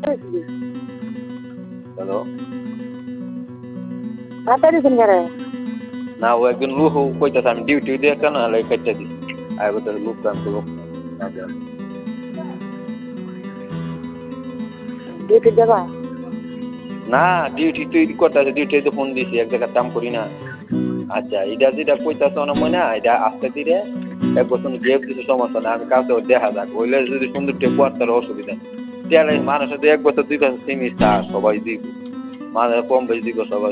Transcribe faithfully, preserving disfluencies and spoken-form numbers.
Hello. তাড়াতাড়ি phone করে না ও একজন লোক কইতাছে আমি ডিউটি দিয়ে কেন হলে কেটে দিই আর ওদের লোক কাম করবো ডিউটি যাবা না ডিউটি তুই করতেছে ডিউটি তো ফোন দিছি এক জায়গায় কাম করি না আচ্ছা এটা যেটা কইতাছে না মনে এটা আস্তে ধীরে এক বছর গেপ কিছু সমস্যা না আমি কাউকে দেখা যাক ওইলে যদি সুন্দর টেপ তার অসুবিধা নেই মানুষ এক বছর দুই বছর সেমিস্টার সবাই দিব মানুষ কম বেশি দিব সবাই